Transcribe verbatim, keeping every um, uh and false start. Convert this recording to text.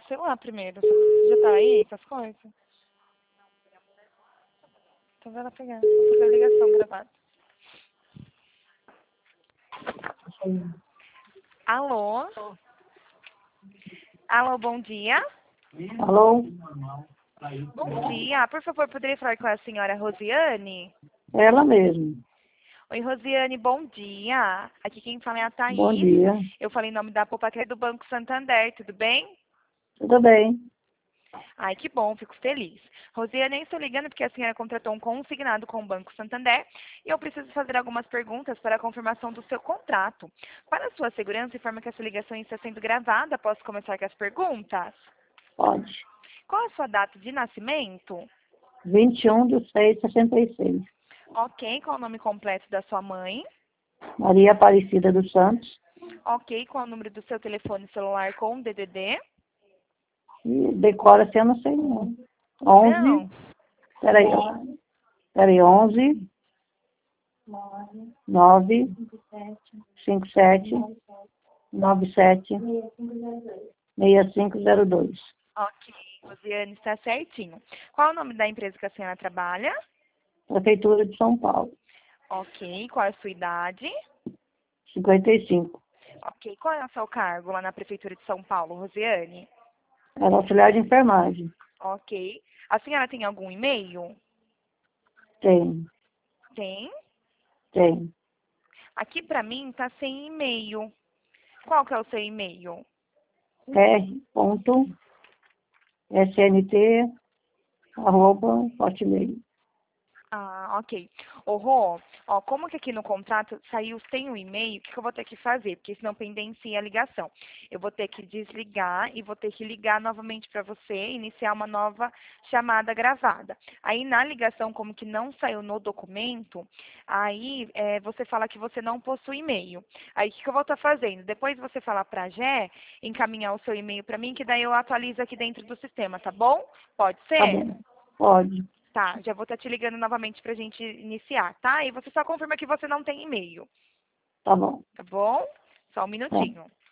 celular primeiro. Você já tá aí com as coisas? Então vai lá pegar. Vou fazer a ligação gravada. Alô? Alô, bom dia. Alô? Bom dia. Por favor, poderia falar com a senhora Rosiane? Ela mesmo. Oi, Rosiane, bom dia. Aqui quem fala é a Thaís. Bom dia. Eu falei em nome da Poupaquer do Banco Santander, tudo bem? Tudo bem? Ai, que bom, fico feliz. Rosiane, eu estou ligando porque a senhora contratou um consignado com o Banco Santander e eu preciso fazer algumas perguntas para a confirmação do seu contrato. Para a sua segurança, informa que essa ligação está sendo gravada. Posso começar com as perguntas? Pode. Qual a sua data de nascimento? vinte e um de seis de sessenta e seis. Ok, qual o nome completo da sua mãe? Maria Aparecida dos Santos. Ok, qual o número do seu telefone celular com D D D? E decora se eu não sei não. onze. Não. Peraí. Peraí, onze. nove. cinco sete. nove sete. seis cinco zero dois. Ok, Rosiane, está certinho. Qual o nome da empresa que a senhora trabalha? Prefeitura de São Paulo. Ok, qual é a sua idade? cinquenta e cinco. Ok, qual é o seu cargo lá na Prefeitura de São Paulo, Rosiane? Era auxiliar de enfermagem. Ok. A senhora tem algum e-mail? Tem. Tem. Tem. Aqui pra mim tá sem e-mail. Qual que é o seu e-mail? R. S N T arroba hotmail. Ah, ok. Ô, Rô, ó, como que aqui no contrato saiu sem o e-mail, o que, que eu vou ter que fazer? Porque senão pendencia a ligação. Eu vou ter que desligar e vou ter que ligar novamente para você, iniciar uma nova chamada gravada. Aí na ligação, como que não saiu no documento, aí é, você fala que você não possui e-mail. Aí o que, que eu vou estar fazendo? Depois você falar para a Gé, encaminhar o seu e-mail para mim, que daí eu atualizo aqui dentro do sistema, tá bom? Pode Tá ser? bom. Pode. Tá, já vou estar te ligando novamente pra gente iniciar, tá? E você só confirma que você não tem e-mail, Tá bom. tá bom? Só um Tá. minutinho.